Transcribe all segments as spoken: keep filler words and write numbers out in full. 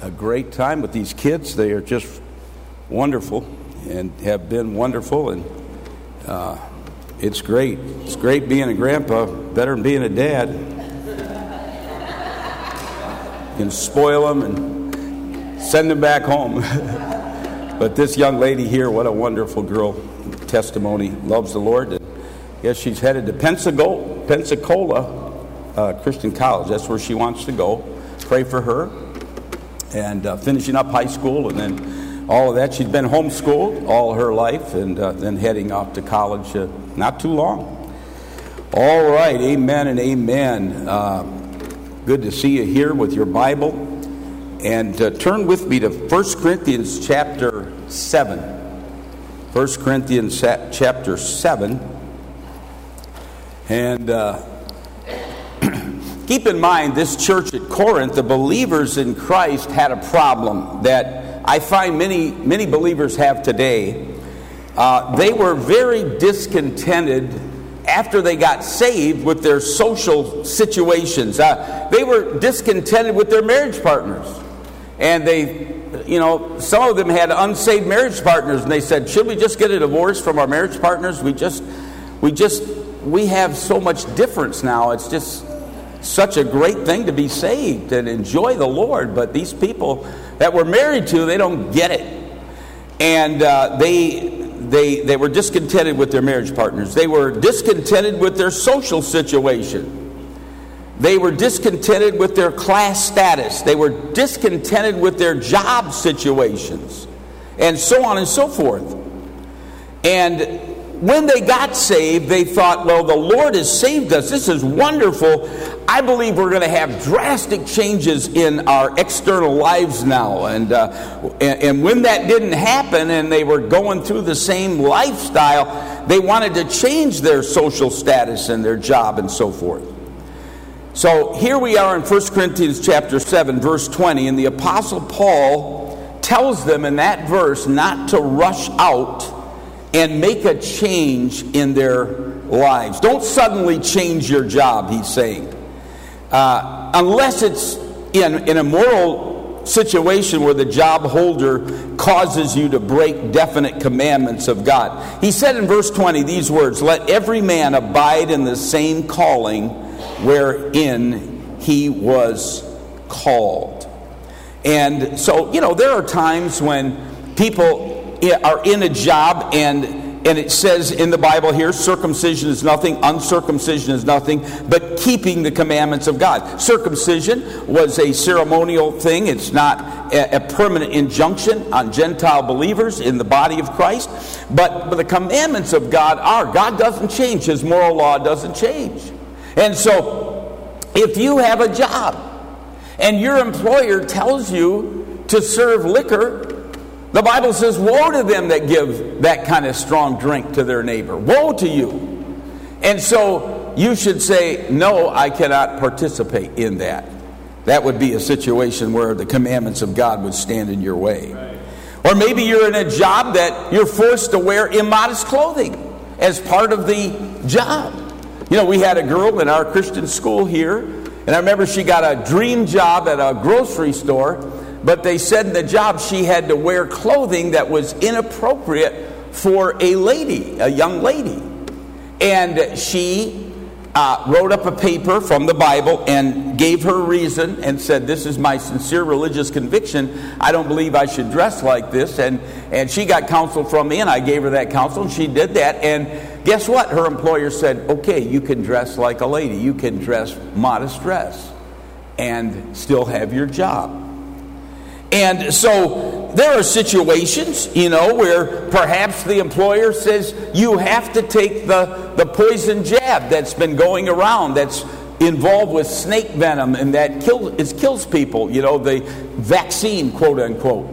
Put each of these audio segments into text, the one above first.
a great time with these kids. They are just wonderful and have been wonderful, and uh, it's great. It's great being a grandpa, better than being a dad. You can spoil them and send them back home. But this young lady here, what a wonderful girl, testimony, loves the Lord. And yes, she's headed to Pensacola, Pensacola uh, Christian College. That's where she wants to go. Pray for her. And uh, finishing up high school, and then all of that. She's been homeschooled all her life, and uh, then heading off to college uh, not too long. All right, amen and amen. Uh, good to see you here with your Bible. And uh, turn with me to First Corinthians chapter seven. First Corinthians chapter seven. And uh, keep in mind, this church at Corinth, the believers in Christ had a problem that I find many, many believers have today. Uh, they were very discontented after they got saved with their social situations. Uh, they were discontented with their marriage partners. And they, you know, some of them had unsaved marriage partners, and they said, should we just get a divorce from our marriage partners? We just, we just, we have so much difference now. It's just such a great thing to be saved and enjoy the Lord. But these people that we're married to, they don't get it. And uh, they, they, they were discontented with their marriage partners. They were discontented with their social situation. They were discontented with their class status. They were discontented with their job situations, and so on and so forth. And when they got saved, they thought, well, the Lord has saved us. This is wonderful. I believe we're going to have drastic changes in our external lives now. And, uh, and, and when that didn't happen, and they were going through the same lifestyle, they wanted to change their social status and their job and so forth. So here we are in First Corinthians chapter seven, verse twenty, and the Apostle Paul tells them in that verse not to rush out and make a change in their lives. Don't suddenly change your job, he's saying. Uh, unless it's in, in a moral situation where the job holder causes you to break definite commandments of God. He said in verse twenty these words, let every man abide in the same calling wherein he was called. And so, you know, there are times when people are in a job and and it says in the Bible here, circumcision is nothing, uncircumcision is nothing, but keeping the commandments of God. Circumcision was a ceremonial thing. It's not a, a permanent injunction on Gentile believers in the body of Christ. But, but the commandments of God are. God doesn't change. His moral law doesn't change. And so, if you have a job and your employer tells you to serve liquor, the Bible says, woe to them that give that kind of strong drink to their neighbor. Woe to you. And so, you should say, no, I cannot participate in that. That would be a situation where the commandments of God would stand in your way. Right. Or maybe you're in a job that you're forced to wear immodest clothing as part of the job. You know, we had a girl in our Christian school here, and I remember she got a dream job at a grocery store, but they said in the job she had to wear clothing that was inappropriate for a lady, a young lady. And she uh, wrote up a paper from the Bible and gave her reason and said, this is my sincere religious conviction. I don't believe I should dress like this. And, and she got counsel from me, and I gave her that counsel, and she did that. And guess what? Her employer said, okay, you can dress like a lady. You can dress modest dress and still have your job. And so there are situations, you know, where perhaps the employer says you have to take the, the poison jab that's been going around, that's involved with snake venom, and that kill, it kills people, you know, the vaccine, quote unquote.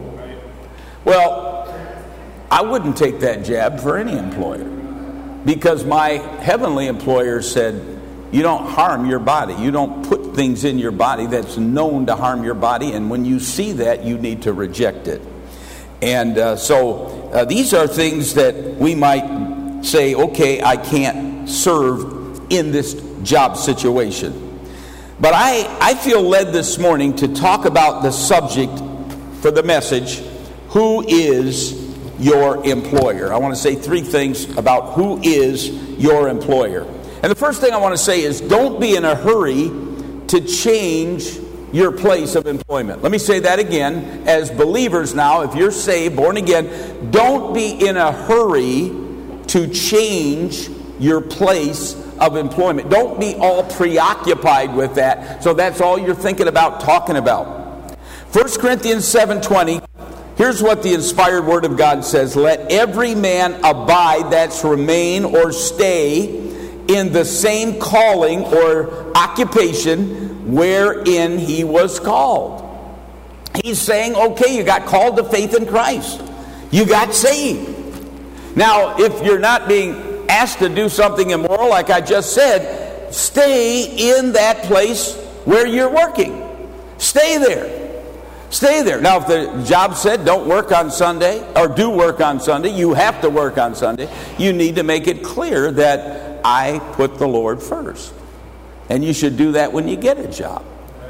Well, I wouldn't take that jab for any employer, because my heavenly employer said, you don't harm your body. You don't put things in your body that's known to harm your body. And when you see that, you need to reject it. And uh, so uh, these are things that we might say, okay, I can't serve in this job situation. But I, I feel led this morning to talk about the subject for the message, who is your employer? I want to say three things about who is your employer. And the first thing I want to say is don't be in a hurry to change your place of employment. Let me say that again. As believers now, if you're saved, born again, don't be in a hurry to change your place of employment. Don't be all preoccupied with that, so that's all you're thinking about, talking about. First Corinthians seven twenty, here's what the inspired Word of God says. Let every man abide, that's remain or stay, in the same calling or occupation wherein he was called. He's saying, okay, you got called to faith in Christ. You got saved. Now, if you're not being asked to do something immoral, like I just said, stay in that place where you're working. Stay there. Stay there. Now, if the job said don't work on Sunday, or do work on Sunday, you have to work on Sunday, you need to make it clear that I put the Lord first. And you should do that when you get a job.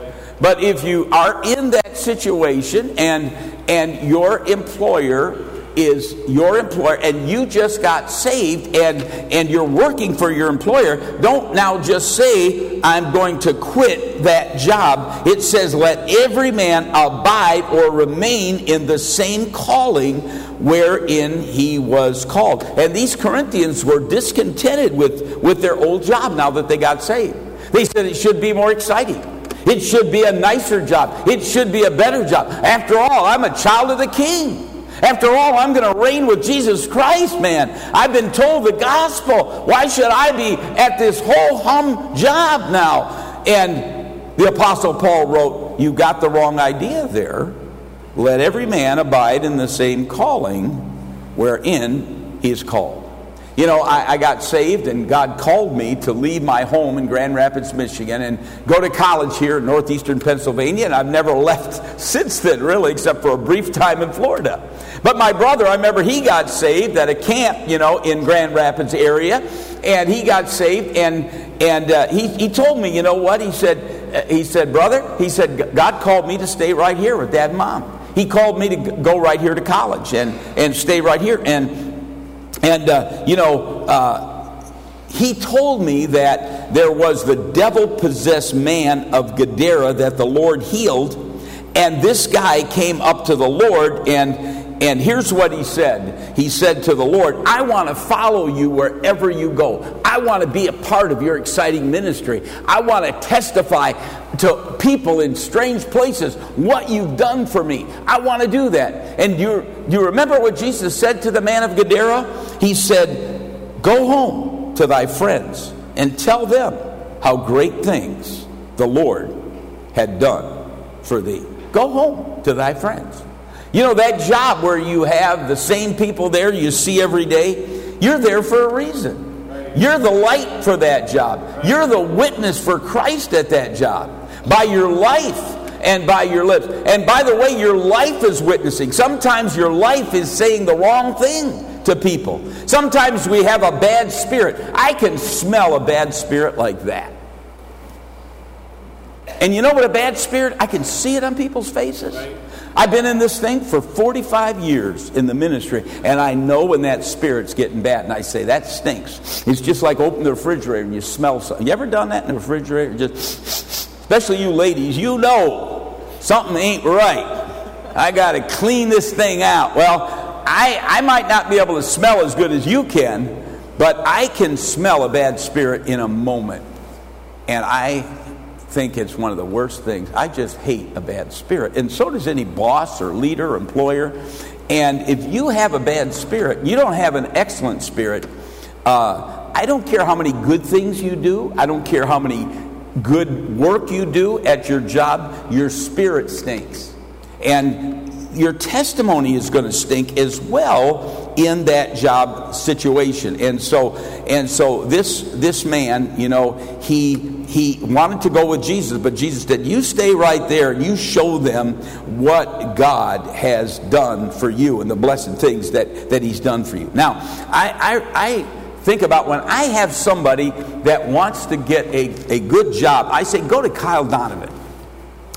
But if you are in that situation and and your employer is your employer and you just got saved and, and you're working for your employer, don't now just say, I'm going to quit that job. It says, let every man abide or remain in the same calling wherein he was called. And these Corinthians were discontented with, with their old job now that they got saved. They said it should be more exciting. It should be a nicer job. It should be a better job. After all, I'm a child of the King. After all, I'm going to reign with Jesus Christ, man. I've been told the gospel. Why should I be at this ho-hum job now? And the Apostle Paul wrote, you got the wrong idea there. Let every man abide in the same calling wherein he is called. You know, I, I got saved and God called me to leave my home in Grand Rapids, Michigan and go to college here in northeastern Pennsylvania, and I've never left since then, really, except for a brief time in Florida. But my brother, I remember he got saved at a camp, you know, in Grand Rapids area, and he got saved, and and uh, he, he told me, you know what, he said, uh, he said, brother, he said, God called me to stay right here with Dad and Mom. He called me to go right here to college and, and stay right here, and And, uh, you know, uh, he told me that there was the devil-possessed man of Gadara that the Lord healed. And this guy came up to the Lord, and, and here's what he said. He said to the Lord, I want to follow you wherever you go. I want to be a part of your exciting ministry. I want to testify to people in strange places what you've done for me. I want to do that. And you, you remember what Jesus said to the man of Gadara? He said, go home to thy friends and tell them how great things the Lord had done for thee. Go home to thy friends. You know, that job where you have the same people there you see every day, you're there for a reason. You're the light for that job. You're the witness for Christ at that job. By your life and by your lips. And by the way, your life is witnessing. Sometimes your life is saying the wrong thing to people. Sometimes we have a bad spirit. I can smell a bad spirit like that. And you know what a bad spirit? I can see it on people's faces. I've been in this thing for forty-five years in the ministry, and I know when that spirit's getting bad. And I say, that stinks. It's just like opening the refrigerator and you smell something. You ever done that in the refrigerator? Just, especially you ladies, you know something ain't right. I got to clean this thing out. Well, I, I might not be able to smell as good as you can, but I can smell a bad spirit in a moment. And I think it's one of the worst things. I just hate a bad spirit. And so does any boss or leader or employer. And if you have a bad spirit, you don't have an excellent spirit. Uh, I don't care how many good things you do. I don't care how many good work you do at your job. Your spirit stinks. And your testimony is going to stink as well in that job situation. And so and so this this man, you know, he he wanted to go with Jesus, but Jesus said, you stay right there and you show them what God has done for you and the blessed things that, that he's done for you. Now, I, I, I think about when I have somebody that wants to get a, a good job, I say, go to Kyle Donovan.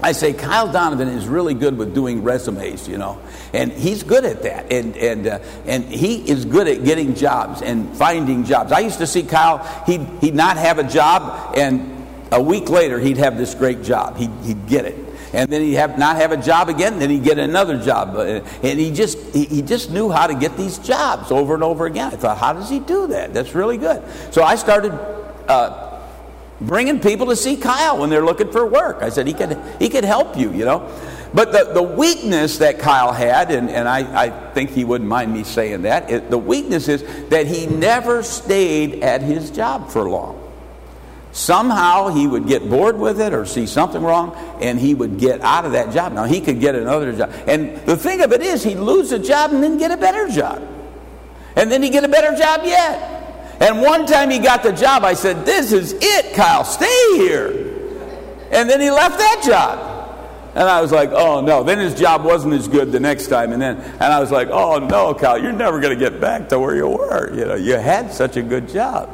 I say, Kyle Donovan is really good with doing resumes, you know, and he's good at that, and and uh, and he is good at getting jobs and finding jobs. I used to see Kyle; he'd he'd not have a job, and a week later he'd have this great job. He'd he'd get it, and then he'd have not have a job again. Then he'd get another job, and he just he, he just knew how to get these jobs over and over again. I thought, how does he do that? That's really good. So I started Uh, bringing people to see Kyle when they're looking for work. I said he could he could help you, you know. But the, the weakness that Kyle had, and, and I, I think he wouldn't mind me saying that, it, the weakness is that he never stayed at his job for long. Somehow he would get bored with it or see something wrong, and he would get out of that job. Now, he could get another job. And the thing of it is, he'd lose a job and then get a better job. And then he'd get a better job yet. And one time he got the job, I said, this is it, Kyle, stay here. And then he left that job. And I was like, oh no. Then his job wasn't as good the next time. And then and I was like, oh no, Kyle, you're never going to get back to where you were. You know, you had such a good job.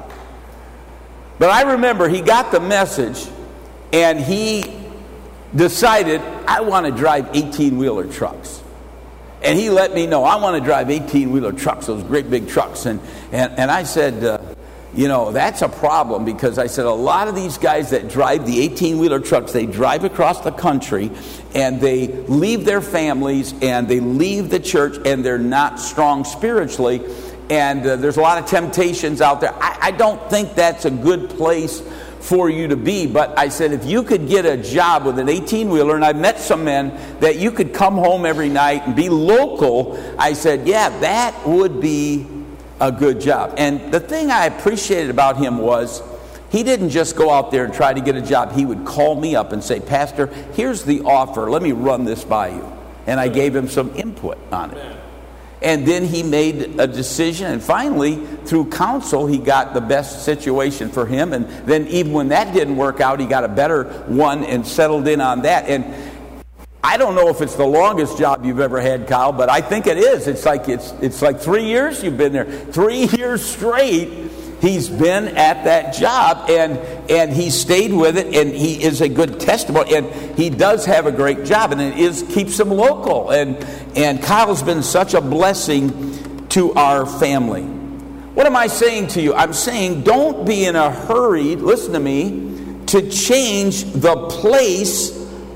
But I remember he got the message and he decided, I want to drive eighteen-wheeler trucks. And he let me know, I want to drive eighteen-wheeler trucks, those great big trucks. And and, and I said, uh, you know, that's a problem, because I said a lot of these guys that drive the eighteen-wheeler trucks, they drive across the country and they leave their families and they leave the church and they're not strong spiritually. And uh, there's a lot of temptations out there. I, I don't think that's a good place for you to be. But I said, if you could get a job with an eighteen-wheeler, and I met some men that you could come home every night and be local, I said, yeah, that would be a good job. And the thing I appreciated about him was he didn't just go out there and try to get a job. He would call me up and say, Pastor, here's the offer. Let me run this by you. And I gave him some input on it. And then he made a decision, and finally, through counsel, he got the best situation for him. And then even when that didn't work out, he got a better one and settled in on that. And I don't know if it's the longest job you've ever had, Kyle, but I think it is. It's like it's it's like three years you've been there. Three years straight he's been at that job, and and he stayed with it, and he is a good testimony, and he does have a great job, and it is keeps him local. And and Kyle's been such a blessing to our family. What am I saying to you? I'm saying don't be in a hurry, listen to me, to change the place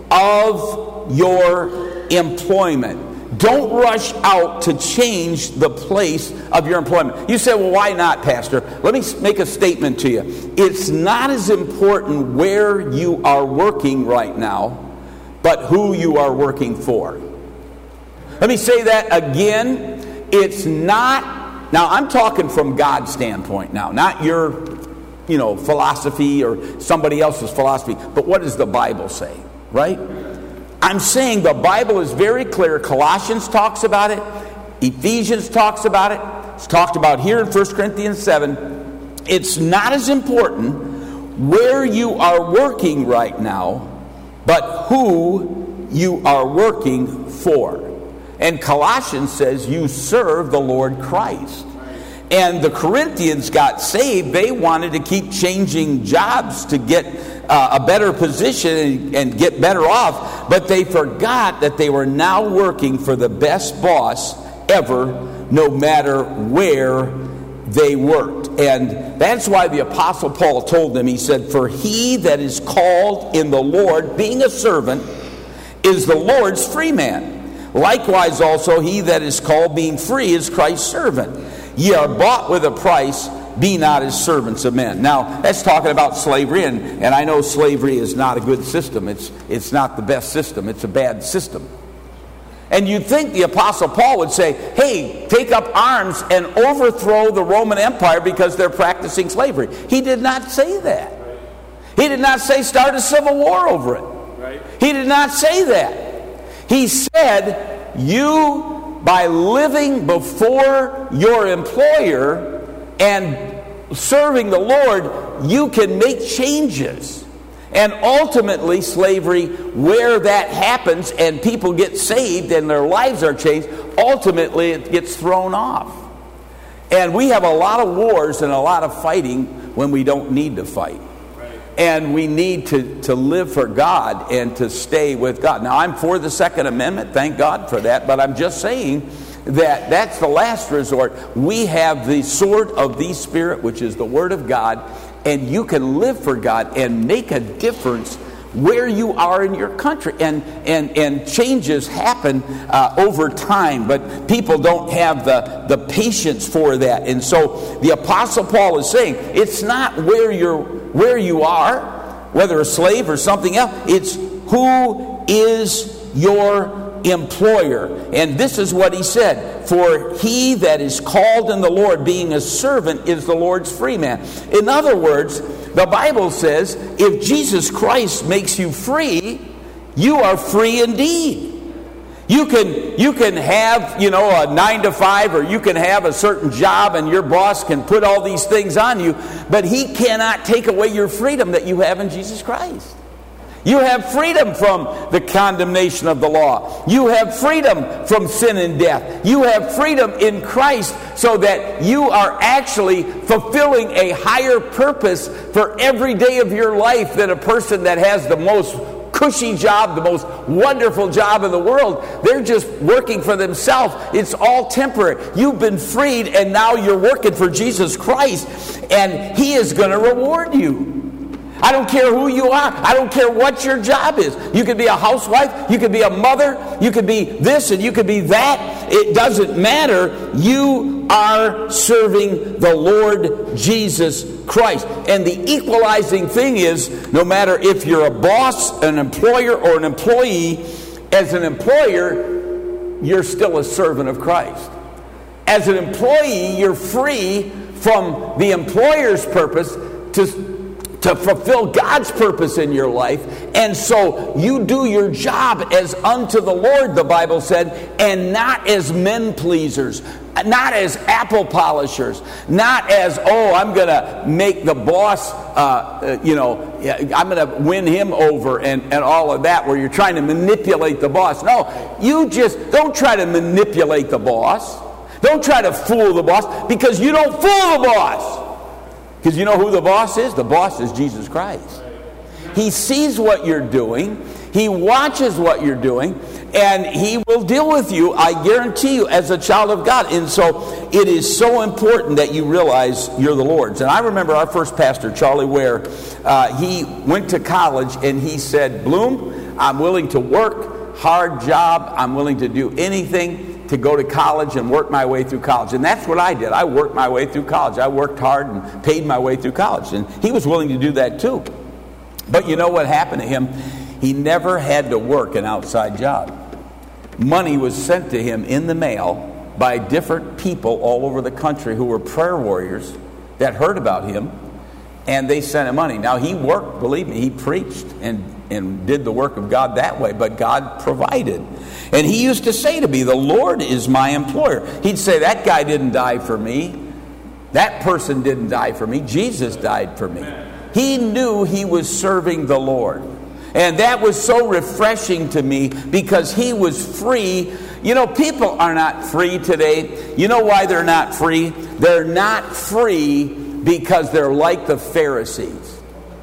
of your employment. Don't rush out to change the place of your employment. You say, well, why not, Pastor? Let me make a statement to you. It's not as important where you are working right now, but who you are working for. Let me say that again. It's not, now I'm talking from God's standpoint now, not your, you know, philosophy or somebody else's philosophy, but what does the Bible say, right? I'm saying the Bible is very clear. Colossians talks about it. Ephesians talks about it. It's talked about here in First Corinthians seven. It's not as important where you are working right now, but who you are working for. And Colossians says you serve the Lord Christ. And the Corinthians got saved. They wanted to keep changing jobs to get uh, a better position and, and get better off. But they forgot that they were now working for the best boss ever, no matter where they worked. And that's why the Apostle Paul told them, he said, for he that is called in the Lord, being a servant, is the Lord's free man. Likewise also he that is called, being free, is Christ's servant. Ye are bought with a price, be not as servants of men. Now, that's talking about slavery, and, and I know slavery is not a good system. It's, it's not the best system. It's a bad system. And you'd think the Apostle Paul would say, hey, take up arms and overthrow the Roman Empire because they're practicing slavery. He did not say that. He did not say start a civil war over it. Right. He did not say that. He said, you, by living before your employer and serving the Lord, you can make changes. And ultimately, slavery, where that happens and people get saved and their lives are changed, ultimately it gets thrown off. And we have a lot of wars and a lot of fighting when we don't need to fight. And we need to, to live for God and to stay with God. Now, I'm for the Second Amendment. Thank God for that. But I'm just saying that that's the last resort. We have the sword of the Spirit, which is the Word of God. And you can live for God and make a difference where you are in your country. And and, and changes happen uh, over time. But people don't have the, the patience for that. And so the Apostle Paul is saying, it's not where you're where you are, whether a slave or something else. It's who is your employer. And this is what he said: for he that is called in the Lord, being a servant, is the Lord's free man. In other words, the Bible says if Jesus Christ makes you free, you are free indeed. You can you can have, you know, a nine to five, or you can have a certain job, and your boss can put all these things on you, but he cannot take away your freedom that you have in Jesus Christ. You have freedom from the condemnation of the law. You have freedom from sin and death. You have freedom in Christ, so that you are actually fulfilling a higher purpose for every day of your life than a person that has the most cushy job, the most wonderful job in the world. They're just working for themselves. It's all temporary. You've been freed, and now you're working for Jesus Christ, and he is going to reward you. I don't care who you are. I don't care what your job is. You could be a housewife. You could be a mother. You could be this and you could be that. It doesn't matter. You are serving the Lord Jesus Christ. And the equalizing thing is, no matter if you're a boss, an employer, or an employee, as an employer, you're still a servant of Christ. As an employee, you're free from the employer's purpose to to fulfill God's purpose in your life. And so you do your job as unto the Lord, the Bible said, and not as men pleasers, not as apple polishers, not as, oh, I'm going to make the boss, uh, you know, I'm going to win him over and, and all of that, where you're trying to manipulate the boss. No, you just don't try to manipulate the boss. Don't try to fool the boss, because you don't fool the boss. Because you know who the boss is? The boss is Jesus Christ. He sees what you're doing. He watches what you're doing. And he will deal with you, I guarantee you, as a child of God. And so it is so important that you realize you're the Lord's. And I remember our first pastor, Charlie Ware, uh, he went to college and he said, Bloom, I'm willing to work, hard job. I'm willing to do anything to go to college and work my way through college. And that's what I did. I worked my way through college. I worked hard and paid my way through college. And he was willing to do that too. But you know what happened to him? He never had to work an outside job. Money was sent to him in the mail by different people all over the country who were prayer warriors that heard about him, and they sent him money. Now, he worked, believe me, he preached and, and did the work of God that way, but God provided. And he used to say to me, the Lord is my employer. He'd say, that guy didn't die for me. That person didn't die for me. Jesus died for me. He knew he was serving the Lord. And that was so refreshing to me, because he was free. You know, people are not free today. You know why they're not free? They're not free because they're like the Pharisees.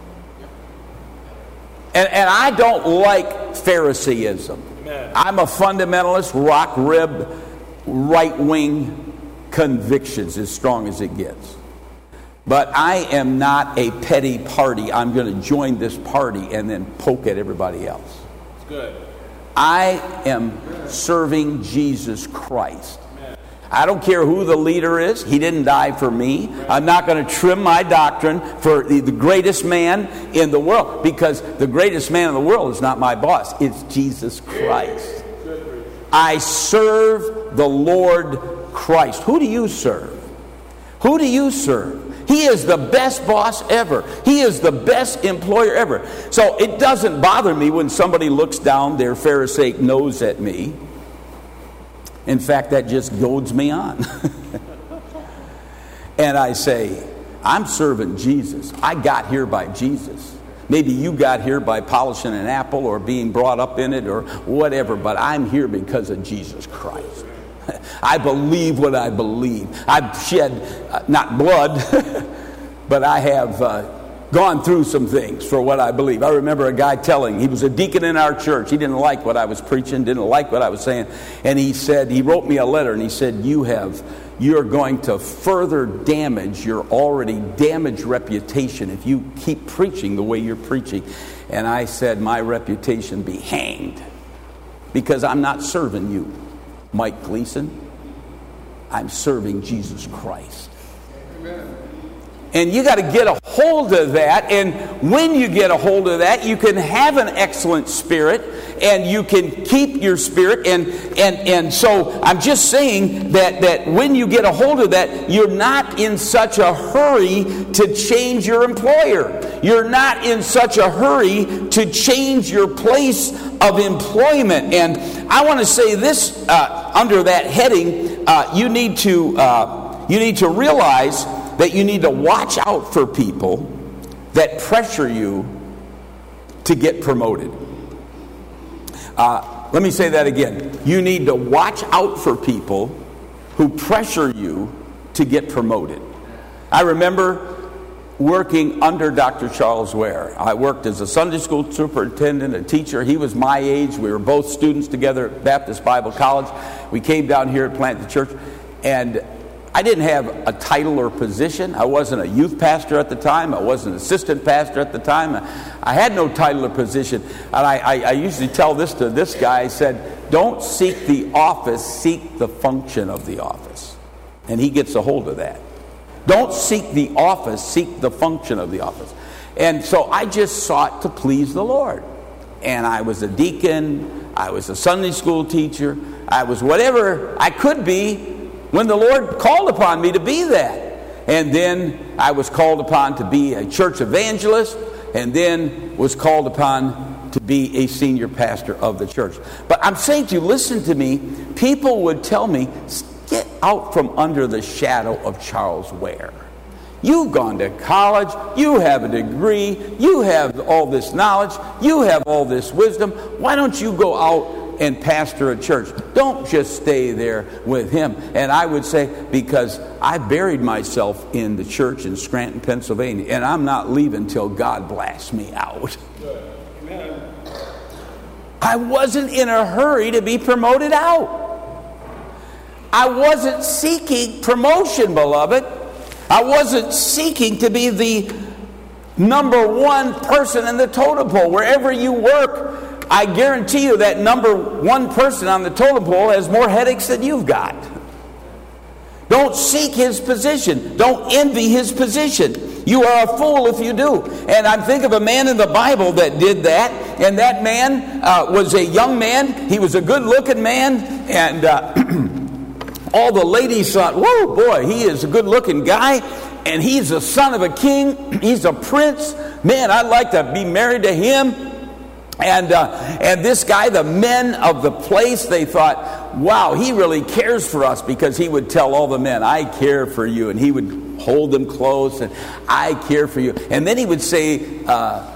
And, and I don't like Phariseeism. I'm a fundamentalist, rock rib, right-wing convictions as strong as it gets. But I am not a petty party. I'm going to join this party and then poke at everybody else. It's good. I am serving Jesus Christ. I don't care who the leader is. He didn't die for me. I'm not going to trim my doctrine for the, the greatest man in the world, because the greatest man in the world is not my boss. It's Jesus Christ. I serve the Lord Christ. Who do you serve? Who do you serve? He is the best boss ever. He is the best employer ever. So it doesn't bother me when somebody looks down their Pharisaic nose at me. In fact, that just goads me on. And I say, I'm serving Jesus. I got here by Jesus. Maybe you got here by polishing an apple or being brought up in it or whatever, but I'm here because of Jesus Christ. I believe what I believe. I've shed, uh, not blood, but I have uh, gone through some things for what I believe. I remember a guy telling, he was a deacon in our church. He didn't like what I was preaching, didn't like what I was saying. And he said, he wrote me a letter and he said, you have, you're going to further damage your already damaged reputation if you keep preaching the way you're preaching. And I said, my reputation be hanged, because I'm not serving you, Mike Gleason. I'm serving Jesus Christ. Amen. And you got to get a hold of that. And when you get a hold of that, you can have an excellent spirit, and you can keep your spirit. And and and so I'm just saying that that when you get a hold of that, you're not in such a hurry to change your employer. You're not in such a hurry to change your place of employment. And I want to say this uh, under that heading: uh, you need to uh, you need to realize that you need to watch out for people that pressure you to get promoted. Uh, let me say that again. You need to watch out for people who pressure you to get promoted. I remember working under Doctor Charles Ware. I worked as a Sunday school superintendent, a teacher. He was my age. We were both students together at Baptist Bible College. We came down here and planted the church, and I didn't have a title or position. I wasn't a youth pastor at the time. I wasn't an assistant pastor at the time. I had no title or position. And I, I, I usually tell this to this guy. I said, don't seek the office, seek the function of the office. And he gets a hold of that. Don't seek the office, seek the function of the office. And so I just sought to please the Lord. And I was a deacon. I was a Sunday school teacher. I was whatever I could be when the Lord called upon me to be that. And then I was called upon to be a church evangelist, and then was called upon to be a senior pastor of the church. But I'm saying to you, listen to me, people would tell me, get out from under the shadow of Charles Ware. You've gone to college, you have a degree, you have all this knowledge, you have all this wisdom. Why don't you go out and pastor a church? Don't just stay there with him. And I would say, because I buried myself in the church in Scranton, Pennsylvania, and I'm not leaving till God blasts me out. Amen. I wasn't in a hurry to be promoted out. I wasn't seeking promotion, beloved. I wasn't seeking to be the number one person in the totem pole. Wherever you work, I guarantee you that number one person on the totem pole has more headaches than you've got. Don't seek his position. Don't envy his position. You are a fool if you do. And I think of a man in the Bible that did that. And that man uh, was a young man. He was a good-looking man. And uh, all the ladies thought, whoa, boy, he is a good-looking guy. And he's the son of a king. He's a prince. Man, I'd like to be married to him. And uh, and this guy, the men of the place, they thought, wow, he really cares for us, because he would tell all the men, I care for you. And he would hold them close, and I care for you. And then he would say, uh,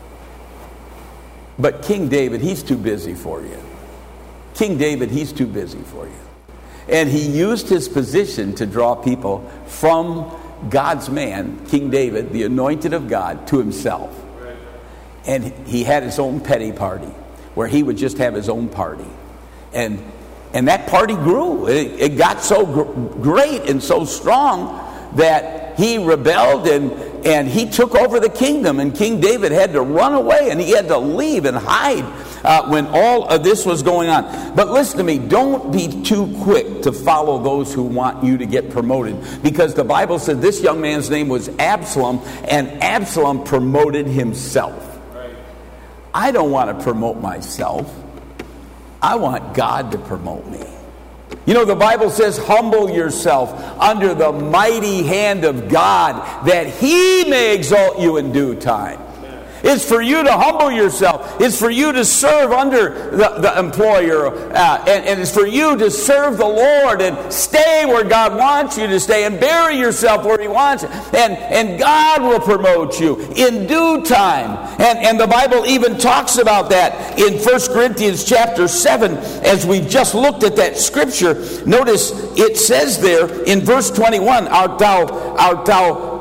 but King David, he's too busy for you. King David, he's too busy for you. And he used his position to draw people from God's man, King David, the anointed of God, to himself. And he had his own petty party, where he would just have his own party. And and that party grew. It, it got so gr- great and so strong that he rebelled, and, and he took over the kingdom. And King David had to run away, and he had to leave and hide uh, when all of this was going on. But listen to me, don't be too quick to follow those who want you to get promoted. Because the Bible said this young man's name was Absalom, and Absalom promoted himself. I don't want to promote myself. I want God to promote me. You know, the Bible says, humble yourself under the mighty hand of God, that he may exalt you in due time. It's for you to humble yourself. It's for you to serve under the, the employer. Uh, and, and it's for you to serve the Lord and stay where God wants you to stay and bury yourself where he wants you. And, and God will promote you in due time. And, and the Bible even talks about that in First Corinthians chapter seven, as we just looked at that scripture. Notice it says there in verse twenty-one, art thou, art thou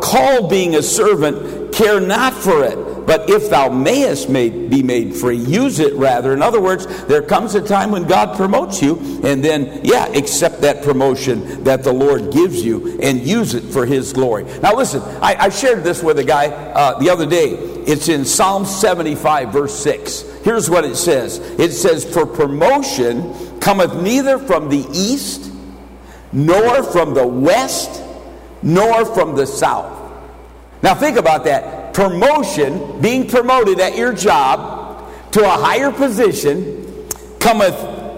called being a servant, care not for it. But if thou mayest made, be made free, use it rather. In other words, there comes a time when God promotes you, and then, yeah, accept that promotion that the Lord gives you and use it for His glory. Now listen, I, I shared this with a guy uh, the other day. It's in Psalm seventy-five, verse six. Here's what it says. It says, for promotion cometh neither from the east, nor from the west, nor from the south. Now think about that. Promotion, being promoted at your job to a higher position, cometh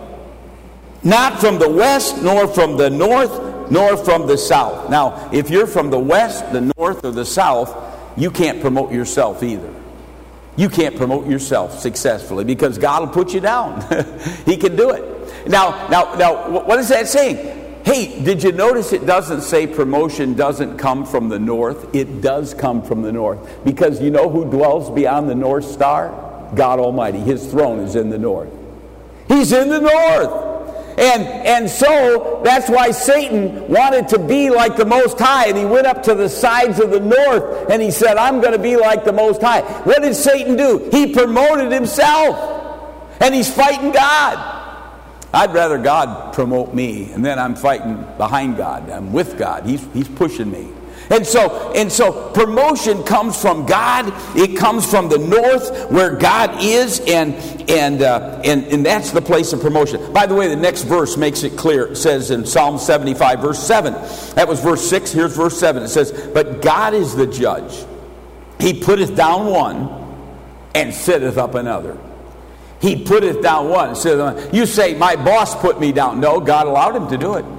not from the west, nor from the north, nor from the south. Now, if you're from the west, the north, or the south, you can't promote yourself either. You can't promote yourself successfully because God will put you down. He can do it. Now, now, now, what is that saying? Hey, did you notice it doesn't say promotion doesn't come from the north? It does come from the north. Because you know who dwells beyond the North Star? God Almighty. His throne is in the north. He's in the north. And, and so that's why Satan wanted to be like the Most High. And he went up to the sides of the north and he said, I'm going to be like the Most High. What did Satan do? He promoted himself. And he's fighting God. I'd rather God promote me, and then I'm fighting behind God. I'm with God. He's He's pushing me. And so, and so promotion comes from God. It comes from the north where God is, and and uh, and and that's the place of promotion. By the way, the next verse makes it clear. It says in Psalm seventy-five, verse seven. That was verse six. Here's verse seven. It says, but God is the judge. He putteth down one and sitteth up another. He putteth down one. So you say, my boss put me down. No, God allowed him to do it.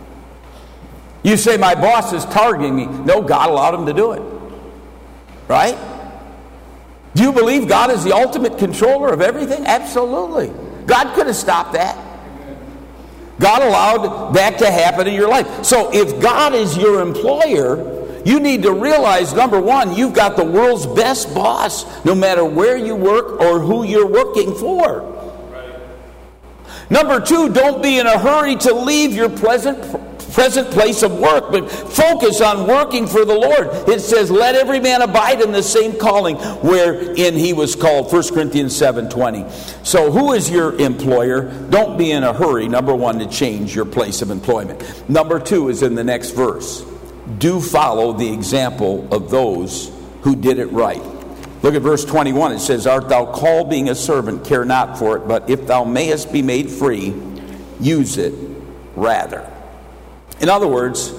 You say, my boss is targeting me. No, God allowed him to do it. Right? Do you believe God is the ultimate controller of everything? Absolutely. God could have stopped that. God allowed that to happen in your life. So if God is your employer, you need to realize, number one, you've got the world's best boss, no matter where you work or who you're working for. Right. Number two, don't be in a hurry to leave your pleasant, present place of work, but focus on working for the Lord. It says, let every man abide in the same calling wherein he was called. First Corinthians seven twenty. So who is your employer? Don't be in a hurry, number one, to change your place of employment. Number two is in the next verse. Do follow the example of those who did it right. Look at verse twenty-one. It says, art thou called being a servant, care not for it, but if thou mayest be made free, use it rather. In other words,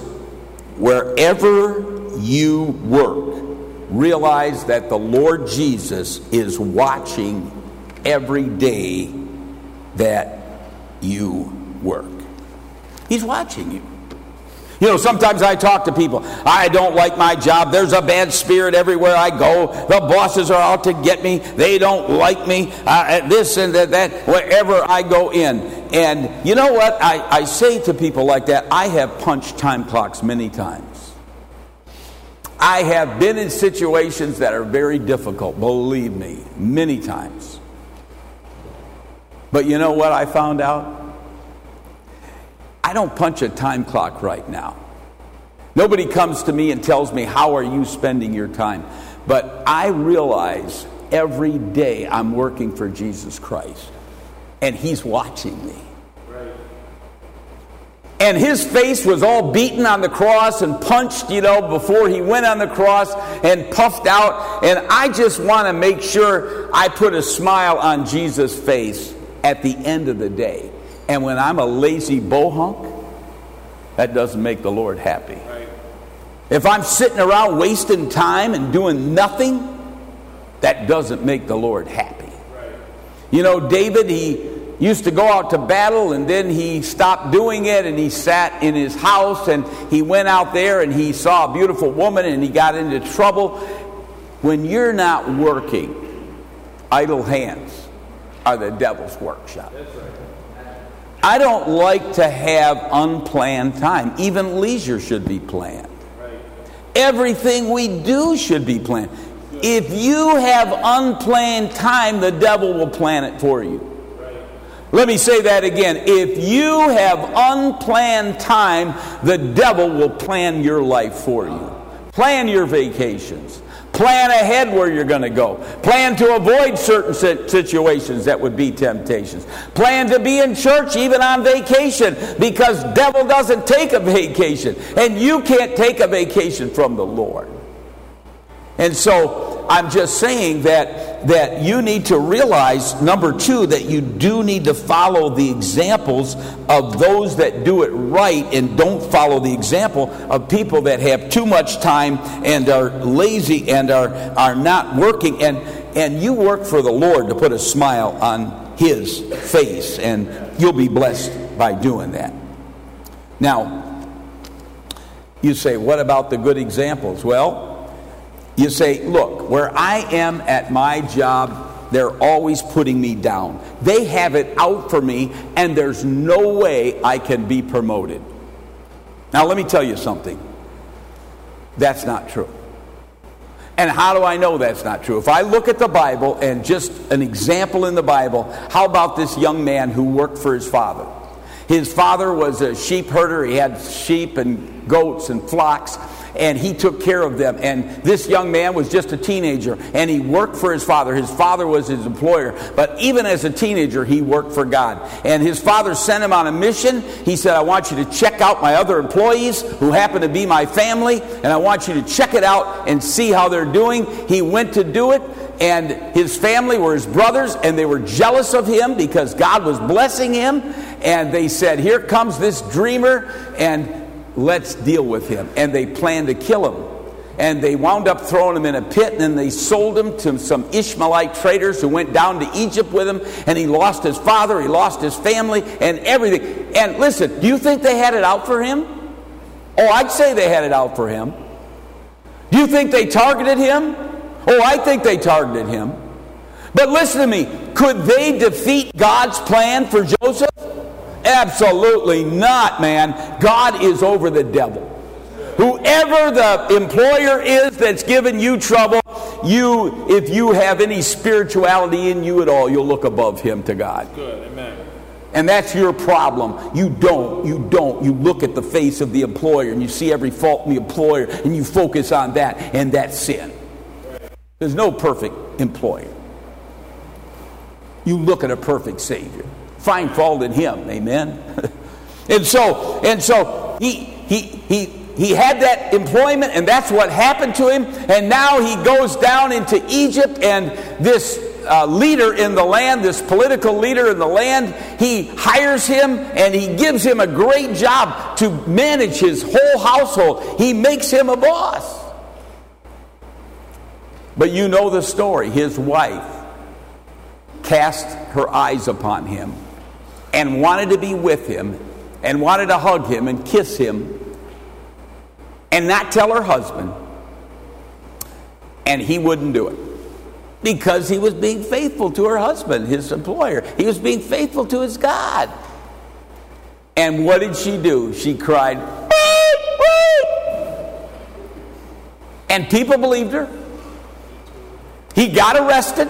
wherever you work, realize that the Lord Jesus is watching every day that you work. He's watching you. You know, sometimes I talk to people. I don't like my job. There's a bad spirit everywhere I go. The bosses are out to get me. They don't like me. Uh, this and that, that, wherever I go in. And you know what? I, I say to people like that, I have punched time clocks many times. I have been in situations that are very difficult, believe me, many times. But you know what I found out? I don't punch a time clock right now. Nobody comes to me and tells me, how are you spending your time? But I realize every day I'm working for Jesus Christ. And He's watching me. Right. And His face was all beaten on the cross and punched, you know, before He went on the cross and puffed out. And I just want to make sure I put a smile on Jesus' face at the end of the day. And when I'm a lazy bohunk, that doesn't make the Lord happy. Right. If I'm sitting around wasting time and doing nothing, that doesn't make the Lord happy. Right. You know, David, he used to go out to battle and then he stopped doing it and he sat in his house and he went out there and he saw a beautiful woman and he got into trouble. When you're not working, idle hands are the devil's workshop. That's right. I don't like to have unplanned time. Even leisure should be planned. Right. Everything we do should be planned. If you have unplanned time, the devil will plan it for you. Right. Let me say that again. If you have unplanned time, the devil will plan your life for you. Plan your vacations. Plan ahead where you're going to go. Plan to avoid certain situations that would be temptations. Plan to be in church even on vacation, because devil doesn't take a vacation, and you can't take a vacation from the Lord. And so I'm just saying that, that you need to realize, number two, that you do need to follow the examples of those that do it right, and don't follow the example of people that have too much time and are lazy and are, are not working. And, and you work for the Lord to put a smile on His face, and you'll be blessed by doing that. Now, you say, what about the good examples? Well, you say, look, where I am at my job, they're always putting me down. They have it out for me, and there's no way I can be promoted. Now, let me tell you something. That's not true. And how do I know that's not true? If I look at the Bible, and just an example in the Bible, how about this young man who worked for his father? His father was a sheep herder. He had sheep and goats and flocks, and he took care of them. And this young man was just a teenager, and he worked for his father. His father was his employer, but even as a teenager, he worked for God. And his father sent him on a mission. He said, I want you to check out my other employees who happen to be my family, and I want you to check it out and see how they're doing. He went to do it, and his family were his brothers, and they were jealous of him because God was blessing him. And they said, here comes this dreamer, and let's deal with him. And they planned to kill him. And they wound up throwing him in a pit, and then they sold him to some Ishmaelite traders who went down to Egypt with him. And he lost his father, he lost his family, and everything. And listen, do you think they had it out for him? Oh, I'd say they had it out for him. Do you think they targeted him? Oh, I think they targeted him. But listen to me, could they defeat God's plan for Joseph? Absolutely not, man. God is over the devil. Whoever the employer is that's giving you trouble, you, if you have any spirituality in you at all, you'll look above him to God. Good, amen. And that's your problem. You don't, you don't. You look at the face of the employer, and you see every fault in the employer, and you focus on that, and that's sin. There's no perfect employer. You look at a perfect Savior. Find fault in him, amen. and so, and so he he he he had that employment, and that's what happened to him. And now he goes down into Egypt, and this uh, leader in the land, this political leader in the land, he hires him, and he gives him a great job to manage his whole household. He makes him a boss. But you know the story. His wife cast her eyes upon him and wanted to be with him and wanted to hug him and kiss him and not tell her husband. And he wouldn't do it because he was being faithful to her husband, his employer. He was being faithful to his God. And what did she do? She cried, "Wait, wait!" And people believed her. He got arrested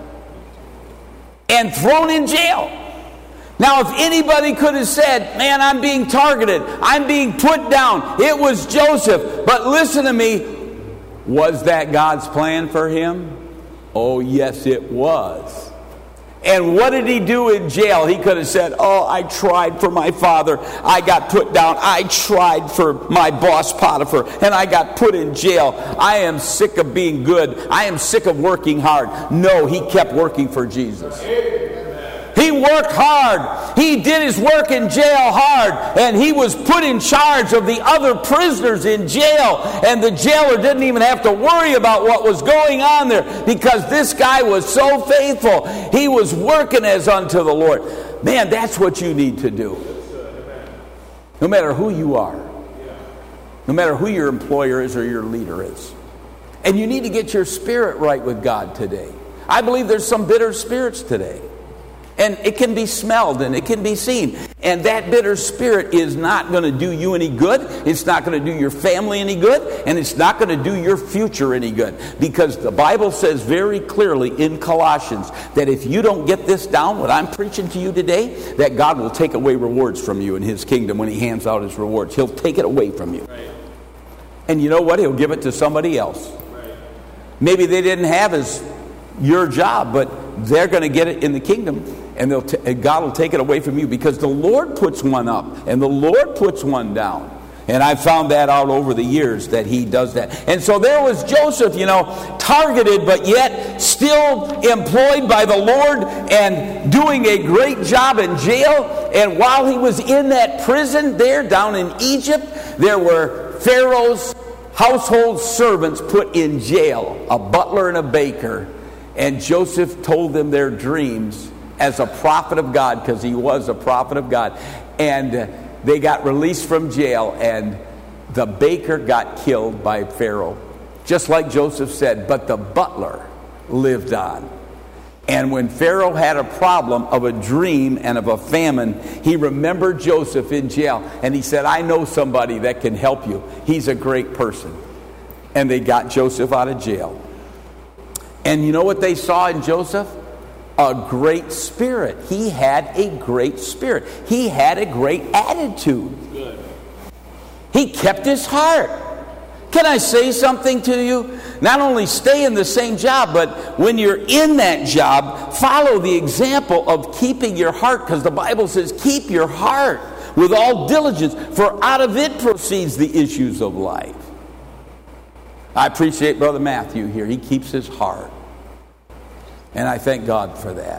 and thrown in jail. Now, if anybody could have said, man, I'm being targeted, I'm being put down, it was Joseph. But listen to me, was that God's plan for him? Oh, yes, it was. And what did he do in jail? He could have said, oh, I tried for my father, I got put down. I tried for my boss Potiphar, and I got put in jail. I am sick of being good. I am sick of working hard. No, he kept working for Jesus. He worked hard. He did his work in jail hard. And he was put in charge of the other prisoners in jail. And the jailer didn't even have to worry about what was going on there because this guy was so faithful. He was working as unto the Lord. Man, that's what you need to do. No matter who you are. No matter who your employer is or your leader is. And you need to get your spirit right with God today. I believe there's some bitter spirits today. And it can be smelled and it can be seen. And that bitter spirit is not going to do you any good. It's not going to do your family any good. And it's not going to do your future any good. Because the Bible says very clearly in Colossians that if you don't get this down, what I'm preaching to you today, that God will take away rewards from you in His kingdom when He hands out His rewards. He'll take it away from you. And you know what? He'll give it to somebody else. Maybe they didn't have as your job, but they're going to get it in the kingdom, and they'll t- and God will take it away from you, because the Lord puts one up and the Lord puts one down. And I've found that out over the years, that he does that. And so there was Joseph, you know, targeted but yet still employed by the Lord and doing a great job in jail. And while he was in that prison there down in Egypt, there were Pharaoh's household servants put in jail, a butler and a baker. And Joseph told them their dreams as a prophet of God, because he was a prophet of God. And they got released from jail, and the baker got killed by Pharaoh, just like Joseph said, but the butler lived on. And when Pharaoh had a problem of a dream and of a famine, he remembered Joseph in jail, and he said, I know somebody that can help you. He's a great person. And they got Joseph out of jail. And you know what they saw in Joseph? A great spirit. He had a great spirit. He had a great attitude. Good. He kept his heart. Can I say something to you? Not only stay in the same job, but when you're in that job, follow the example of keeping your heart, because the Bible says, keep your heart with all diligence, for out of it proceeds the issues of life. I appreciate Brother Matthew here. He keeps his heart. And I thank God for that.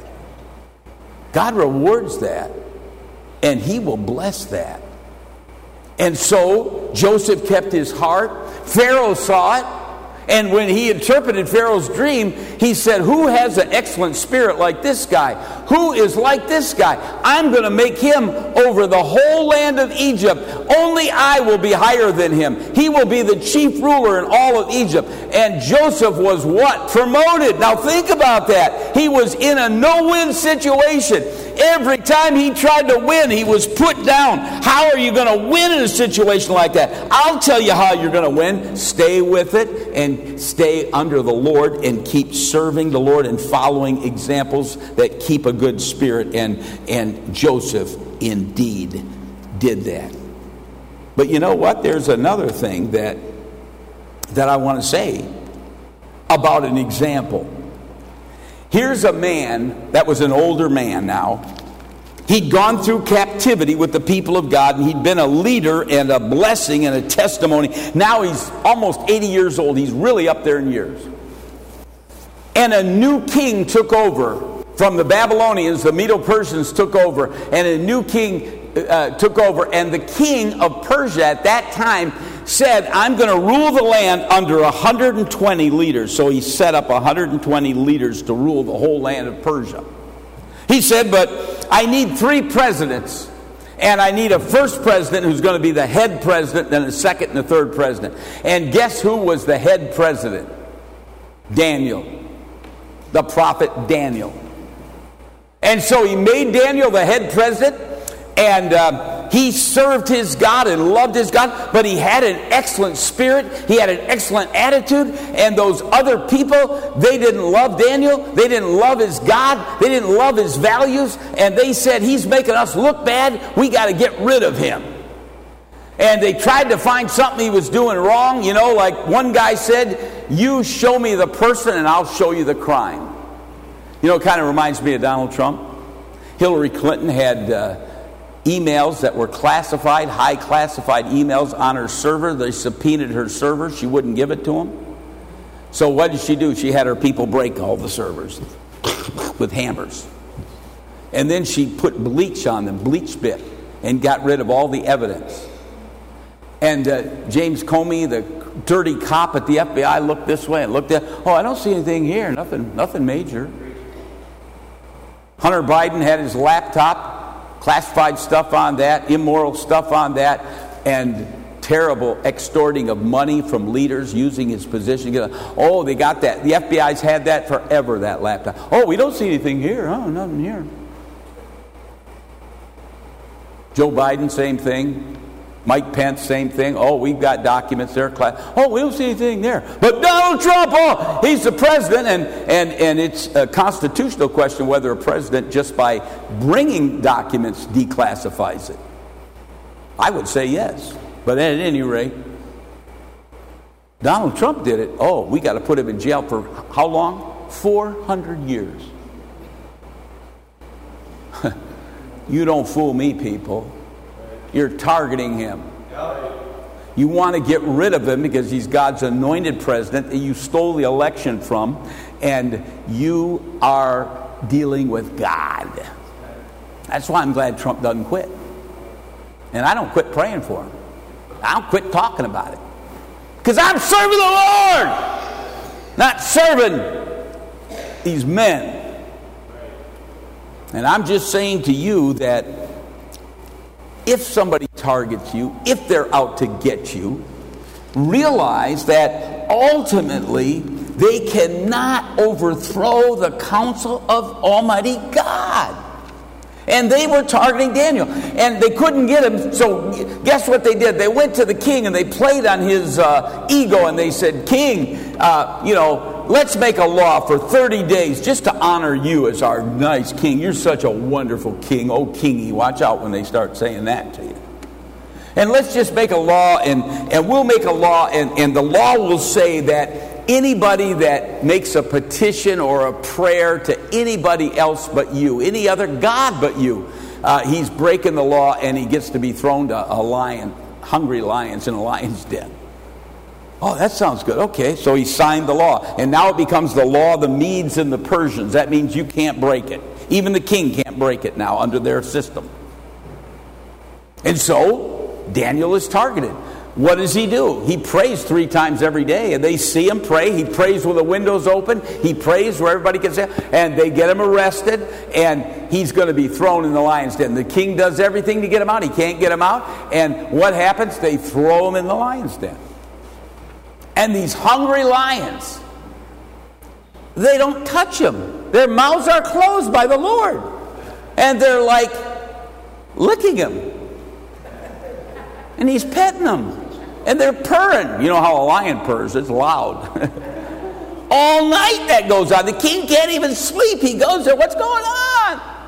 God rewards that, and he will bless that. And so Joseph kept his heart. Pharaoh saw it. And when he interpreted Pharaoh's dream, he said, who has an excellent spirit like this guy? Who is like this guy? I'm going to make him over the whole land of Egypt. Only I will be higher than him. He will be the chief ruler in all of Egypt. And Joseph was what? Promoted. Now think about that. He was in a no-win situation. Every time he tried to win, he was put down. How are you going to win in a situation like that? I'll tell you how you're going to win. Stay with it and stay under the Lord and keep serving the Lord and following examples that keep a good spirit. And, and Joseph indeed did that. But you know what? There's another thing that, that I want to say about an example. Here's a man that was an older man now. He'd gone through captivity with the people of God, and he'd been a leader and a blessing and a testimony. Now he's almost eighty years old. He's really up there in years. And a new king took over from the Babylonians. The Medo-Persians took over, and a new king uh, took over. And the king of Persia at that time said, I'm going to rule the land under one hundred twenty leaders. So he set up one hundred twenty leaders to rule the whole land of Persia. He said, but I need three presidents. And I need a first president who's going to be the head president, then a second and a third president. And guess who was the head president? Daniel. The prophet Daniel. And so he made Daniel the head president. And uh, he served his God and loved his God, but he had an excellent spirit. He had an excellent attitude. And those other people, they didn't love Daniel. They didn't love his God. They didn't love his values. And they said, he's making us look bad. We got to get rid of him. And they tried to find something he was doing wrong. You know, like one guy said, you show me the person and I'll show you the crime. You know, it kind of reminds me of Donald Trump. Hillary Clinton had Uh, emails that were classified, high classified emails on her server. They subpoenaed her server. She wouldn't give it to them. So what did she do? She had her people break all the servers with hammers. And then she put bleach on them, bleach bit, and got rid of all the evidence. And uh, James Comey, the dirty cop at the F B I, looked this way and looked at, oh, I don't see anything here, nothing, nothing major. Hunter Biden had his laptop, classified stuff on that, immoral stuff on that, and terrible extorting of money from leaders using his position. Oh, they got that. The F B I's had that forever, that laptop. Oh, we don't see anything here. Oh, nothing here. Joe Biden, same thing. Mike Pence, same thing. Oh, we've got documents there. Oh, we don't see anything there. But Donald Trump, oh, he's the president. And, and, and it's a constitutional question whether a president, just by bringing documents, declassifies it. I would say yes. But at any rate, Donald Trump did it. Oh, we got to put him in jail for how long? four hundred years. You don't fool me, people. You're targeting him. You want to get rid of him because he's God's anointed president that you stole the election from, and you are dealing with God. That's why I'm glad Trump doesn't quit. And I don't quit praying for him. I don't quit talking about it. Because I'm serving the Lord, not serving these men. And I'm just saying to you that if somebody targets you, if they're out to get you, realize that ultimately they cannot overthrow the counsel of Almighty God. And they were targeting Daniel, and they couldn't get him. So guess what they did? They went to the king and they played on his uh, ego, and they said, King, uh, you know, let's make a law for thirty days just to honor you as our nice king. You're such a wonderful king. Oh, kingy, watch out when they start saying that to you. And let's just make a law, and, and we'll make a law, and, and the law will say that anybody that makes a petition or a prayer to anybody else but you, any other God but you, uh, he's breaking the law, and he gets to be thrown to a lion, hungry lions in a lion's den. Oh, that sounds good. Okay, so he signed the law. And now it becomes the law of the Medes and the Persians. That means you can't break it. Even the king can't break it now under their system. And so Daniel is targeted. What does he do? He prays three times every day, and they see him pray. He prays with the windows open. He prays where everybody can see, and they get him arrested, and he's going to be thrown in the lion's den. The king does everything to get him out. He can't get him out, and what happens? They throw him in the lion's den. And these hungry lions, they don't touch him. Their mouths are closed by the Lord, and they're like licking him, and he's petting them. And they're purring. You know how a lion purrs. It's loud. All night that goes on. The king can't even sleep. He goes there. What's going on?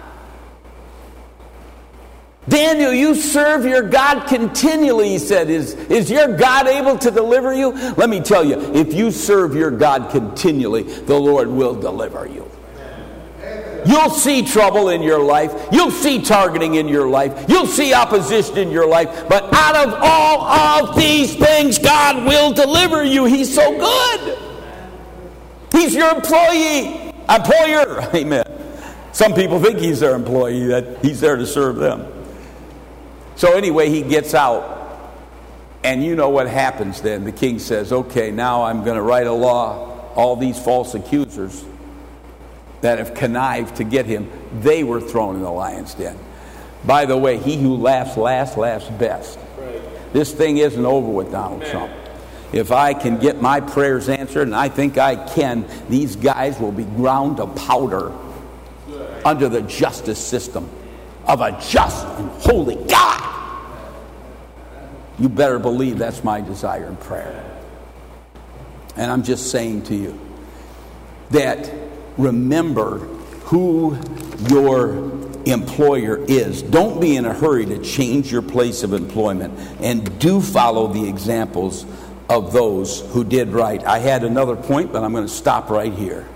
Daniel, you serve your God continually, he said. Is, is your God able to deliver you? Let me tell you, if you serve your God continually, the Lord will deliver you. You'll see trouble in your life. You'll see targeting in your life. You'll see opposition in your life. But out of all of these things, God will deliver you. He's so good. He's your employee, employer. Amen. Some people think he's their employee, that he's there to serve them. So anyway, he gets out. And you know what happens then. The king says, okay, now I'm going to write a law. All these false accusers that have connived to get him, they were thrown in the lion's den. By the way, he who laughs last laughs best. Right. This thing isn't over with Donald Amen. Trump. If I can get my prayers answered, and I think I can, these guys will be ground to powder right. under the justice system of a just and holy God. You better believe that's my desire and prayer. And I'm just saying to you that remember who your employer is. Don't be in a hurry to change your place of employment, and do follow the examples of those who did right. I had another point, but I'm going to stop right here.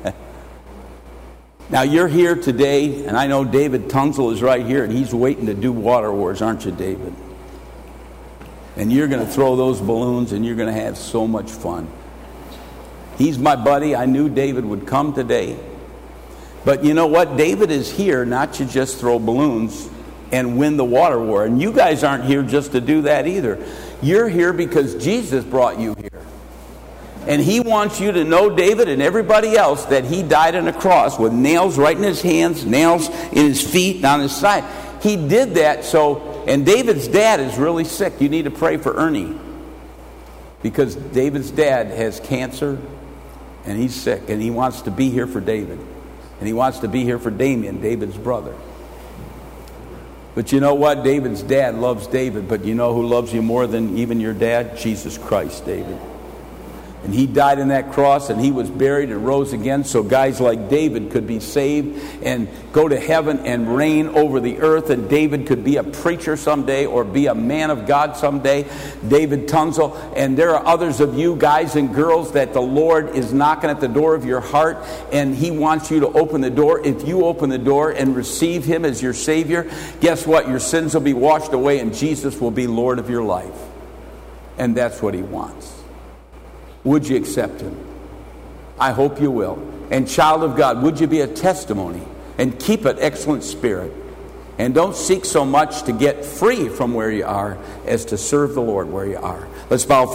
Now, you're here today, and I know David Tunzel is right here, and he's waiting to do Water Wars, aren't you, David? And you're going to throw those balloons, and you're going to have so much fun. He's my buddy. I knew David would come today. But you know what? David is here not to just throw balloons and win the water war. And you guys aren't here just to do that either. You're here because Jesus brought you here. And he wants you to know, David and everybody else, that he died on a cross with nails right in his hands, nails in his feet, and on his side. He did that so, and David's dad is really sick. You need to pray for Ernie. Because David's dad has cancer. And he's sick, and he wants to be here for David. And he wants to be here for Damien, David's brother. But you know what? David's dad loves David, but you know who loves you more than even your dad? Jesus Christ, David. And he died on that cross, and he was buried and rose again so guys like David could be saved and go to heaven and reign over the earth. And David could be a preacher someday or be a man of God someday. David Tunzel. And there are others of you guys and girls that the Lord is knocking at the door of your heart, and he wants you to open the door. If you open the door and receive him as your Savior, guess what? Your sins will be washed away and Jesus will be Lord of your life. And that's what he wants. Would you accept him? I hope you will. And child of God, would you be a testimony and keep an excellent spirit? And don't seek so much to get free from where you are as to serve the Lord where you are. Let's bow for